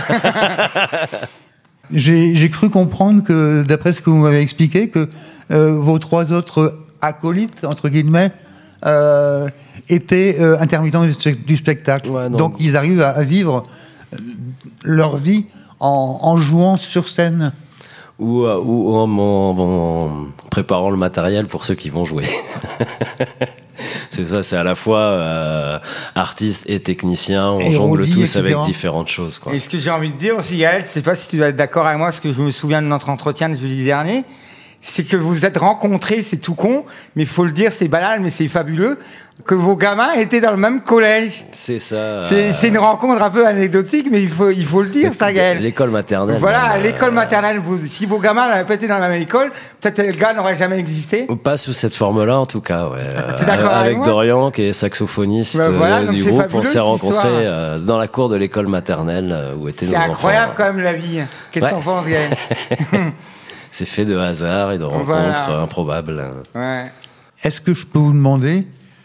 J'ai cru comprendre que, d'après ce que vous m'avez expliqué, que vos trois autres acolytes, entre guillemets, étaient intermittents du spectacle. Ouais, donc ils arrivent à vivre leur vie en jouant sur scène. Ou en préparant le matériel pour ceux qui vont jouer. C'est ça, c'est à la fois artiste et technicien, on jongle tous avec différentes choses, quoi. Et ce que j'ai envie de dire aussi, Gaël, je sais pas si tu dois être d'accord avec moi, parce que je me souviens de notre entretien de jeudi dernier, c'est que vous êtes rencontrés, c'est tout con, mais il faut le dire, c'est banal, mais c'est fabuleux, que vos gamins étaient dans le même collège. C'est ça. C'est une rencontre un peu anecdotique, mais il faut le dire, ça, Gaël. L'école maternelle. Voilà, l'école maternelle. Si vos gamins n'avaient pas été dans la même école, peut-être le gars n'aurait jamais existé. Pas sous cette forme-là, en tout cas, ouais. T'es d'accord avec moi Dorian, qui est saxophoniste du groupe, on s'est rencontrés dans la cour de l'école maternelle où étaient nos enfants. C'est incroyable quand même la vie. Qu'est-ce que t'en penses, Gaël? C'est fait de hasard et de rencontres improbables. Ouais. Est-ce que je peux vous demander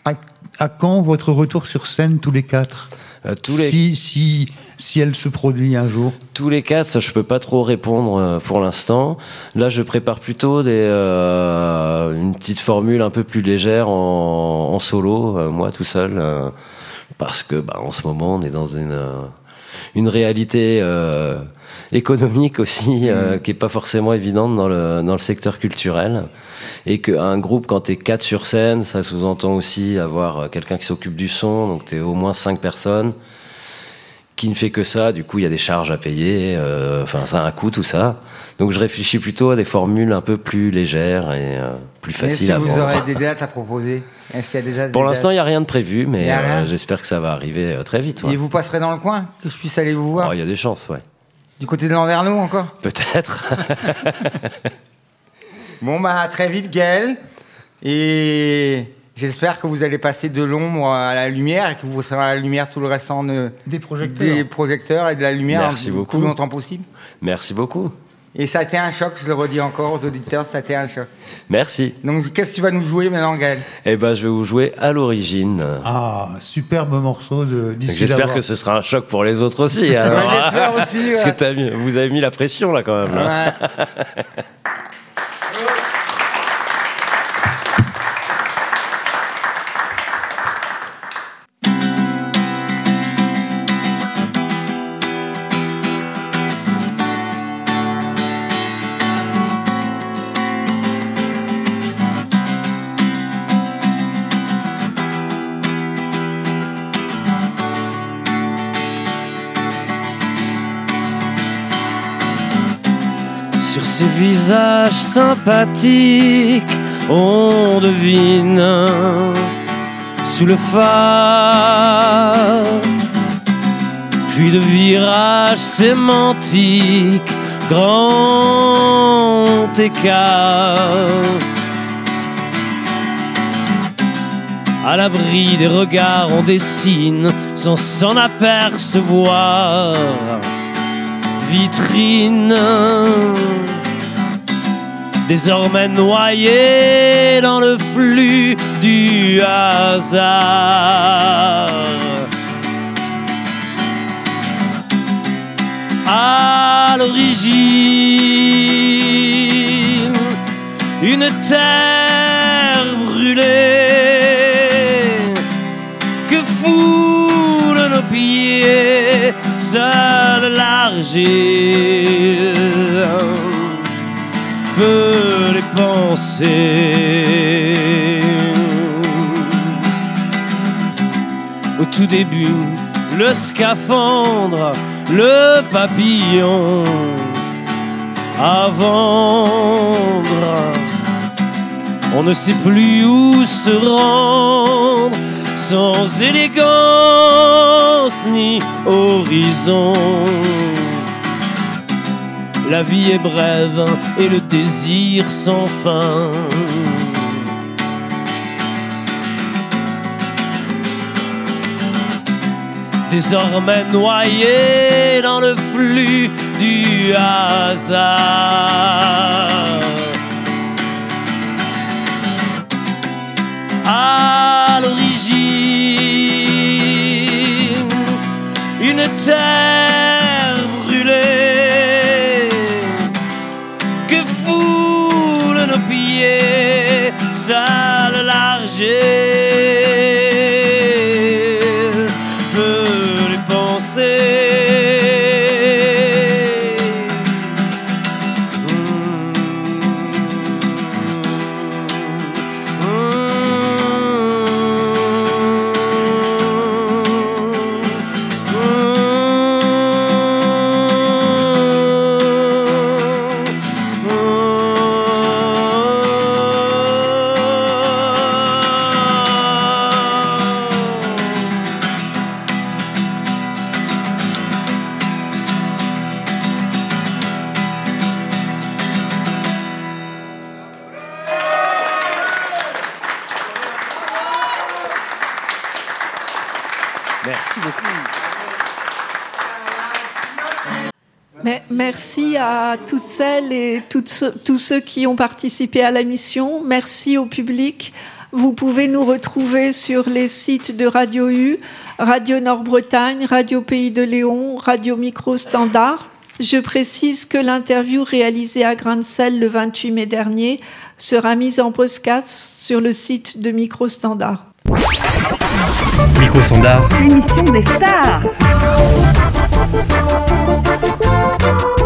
À quand votre retour sur scène tous les 4 si elle se produit un jour? Tous les 4, ça je peux pas trop répondre pour l'instant. Là, je prépare plutôt une petite formule un peu plus légère en solo, moi tout seul, parce que en ce moment on est dans une réalité économique aussi qui est pas forcément évidente dans le secteur culturel, et qu'un groupe, quand t'es 4 sur scène, ça sous-entend aussi avoir quelqu'un qui s'occupe du son, donc t'es au moins 5 personnes qui ne fait que ça. Du coup il y a des charges à payer, ça a un coût tout ça, donc je réfléchis plutôt à des formules un peu plus légères et plus faciles à vendre. Est-ce que vous aurez des dates à proposer? Est-ce qu'il y a déjà Pour l'instant il n'y a rien de prévu, mais j'espère que ça va arriver très vite. Et vous passerez dans le coin, que je puisse aller vous voir? Il y a des chances, ouais. Du côté de Landerneau encore? Peut-être. Bon, à très vite, Gaël. Et j'espère que vous allez passer de l'ombre à la lumière et que vous serez à la lumière tout le restant des projecteurs et de la lumière. Merci beaucoup. Plus longtemps possible. Merci beaucoup. Et ça a été un choc, je le redis encore aux auditeurs, ça a été un choc. Merci. Donc, qu'est-ce que tu vas nous jouer maintenant, Gaël? Je vais vous jouer À l'origine. Ah, superbe morceau d'ici. J'espère que ce sera un choc pour les autres aussi. Alors. J'espère aussi. Parce que vous avez mis la pression là quand même. Là. Ouais. Sur ces visages sympathiques, on devine sous le phare pluie de virages sémantiques, grand écart. À l'abri des regards, on dessine sans s'en apercevoir. Vitrine, désormais noyée dans le flux du hasard. À l'origine, une terre brûlée que foulent nos pieds. Seule l'argile peut les penser. Au tout début, le scaphandre, le papillon à vendre. On ne sait plus où se rendre sans élégance ni horizon. La vie est brève et le désir sans fin. Désormais noyé dans le flux du hasard. À l'origine, une terre brûlée que foulent nos pieds, sale l'argile peut les penser. Merci beaucoup. Merci à toutes celles et tous ceux qui ont participé à la mission. Merci au public. Vous pouvez nous retrouver sur les sites de Radio U, Radio Nord-Bretagne, Radio Pays de Léon, Radio Micro Standard. Je précise que l'interview réalisée à Grain de Sel le 28 mai dernier sera mise en podcast sur le site de Micro Standard. Micro Standard. L'émission des stars.